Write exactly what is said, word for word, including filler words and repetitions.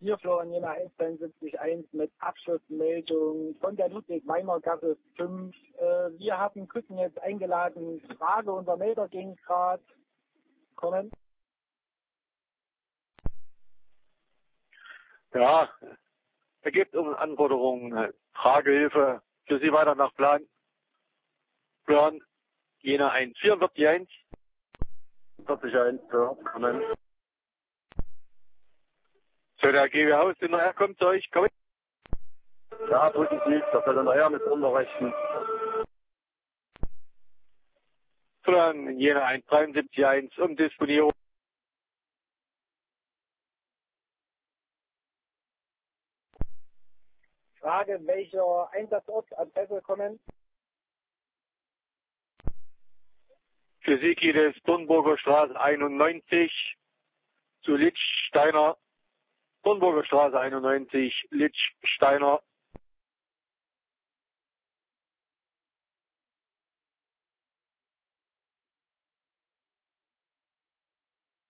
Hier Florian Jena eins zweiundsiebzig eins mit Abschlussmeldung von der Ludwig-Weimer-Gasse fünf. Äh, wir haben Küssen jetzt eingeladen. Frage, unser Melder ging gerade. Kommen. Ja, er gibt um Anforderungen, Fragehilfe für Sie weiter nach Plan. Plan Jena eins vierundvierzig eins. vierzig eins, ja, kommen. So, der G W Haus, der nachher kommt zu euch, kommen. Ja, positiv, das soll er nachher mit unterrichten. Plan Jena eins dreiundsiebzig eins, um Disponierung. Frage, welcher Einsatzort, Adresse kommen? Für Sie geht es Dornburger Straße einundneunzig zu Litzsteiner. Dornburger Straße einundneunzig, Litzsteiner.